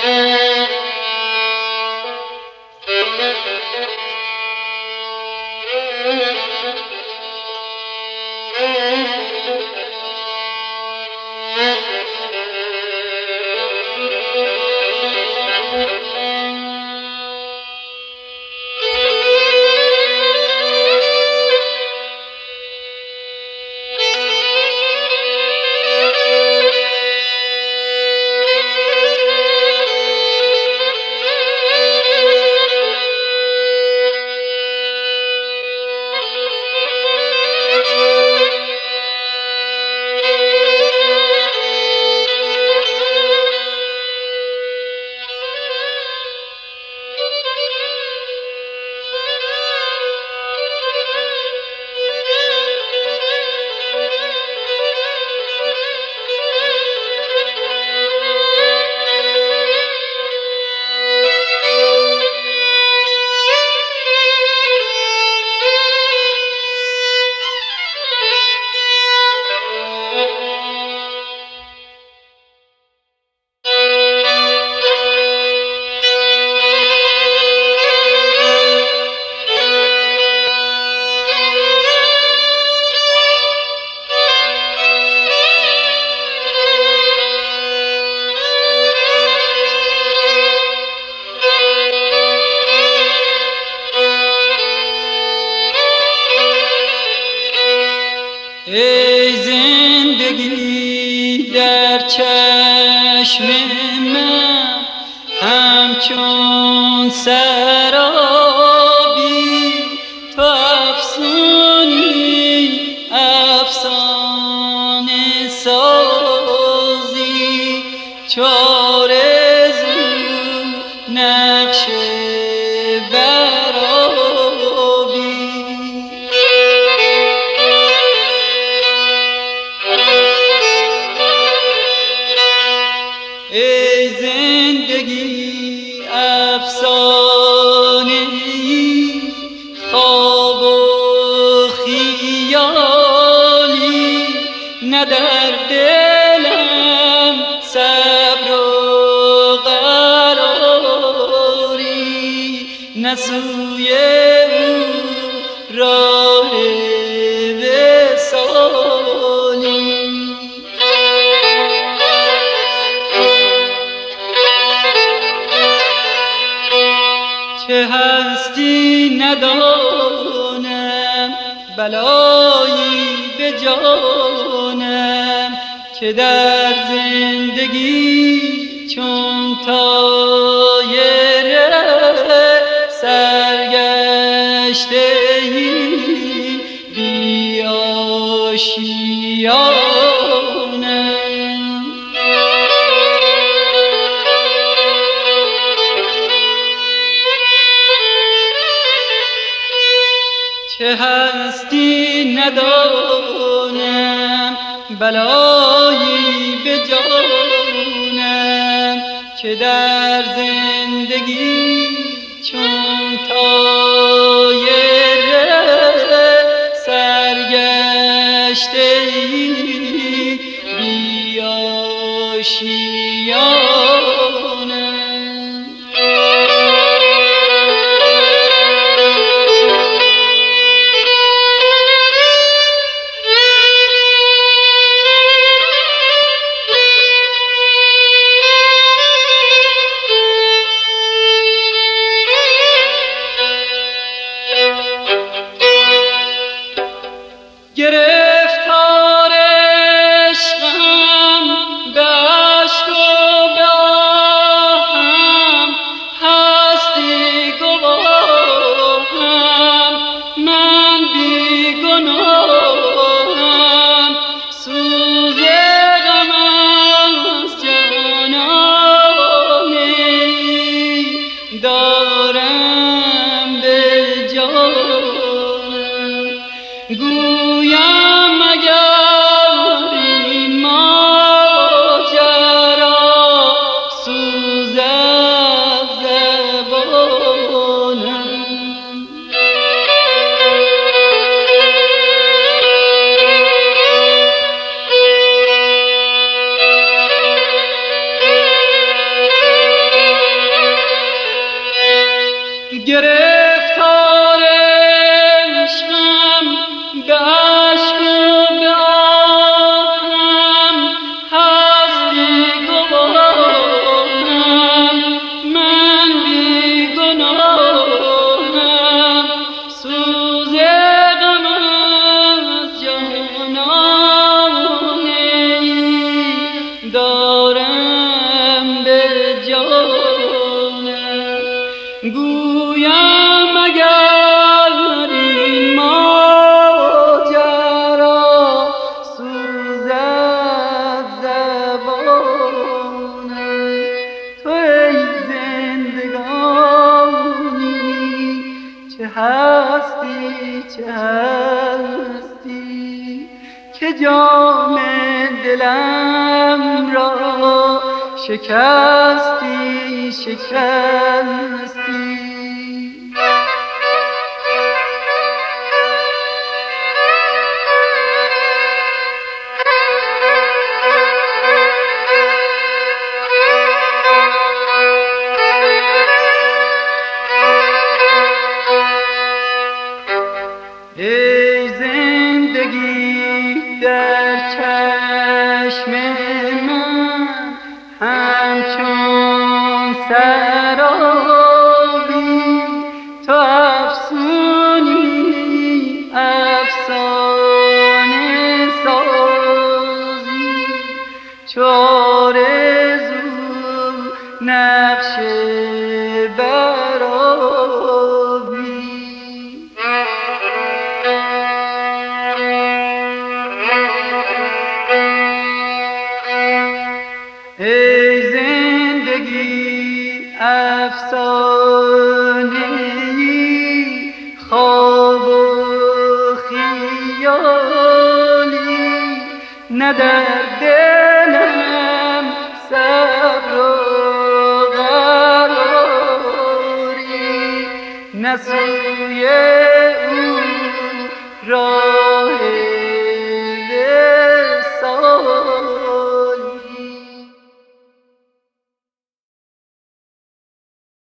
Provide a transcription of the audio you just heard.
ای زندگی در چشم من همچون سرابی، تو افسونی افسانه سازی، چو آرزو نقش ای زندگی افسانه‌ای، خواب و خیالی، نه در دلم صبر و قراری، نه سوی او راه وصالی. چه هستی ندانم، بلایی به جانم، که در زندگی چون طایر سرگشته ای بی آشیانم. چه هستی ندانم، بلایی به جانم، که در زندگی چون طایر سرگشته ای بی آشیانم. گرفتار عشقم به اشک و به گرفتار عشقم به عشق و به آهم هستی گواهم من بی گناهم سوز غم از جانانه ای دارم به جانم گویم اگر این ماجرا سوزد زبانم تو ای زندگانی چه هستی چه هستی که جام دلم را شکستی شکستی ای زندگی در چشم من همچون سرابی تو افسونی افسانه سازی چو آرزو نقش برآبی ای زندگی افسانه‌ای خواب و خیالی نه در دلم صبر و قراری نه سوی او را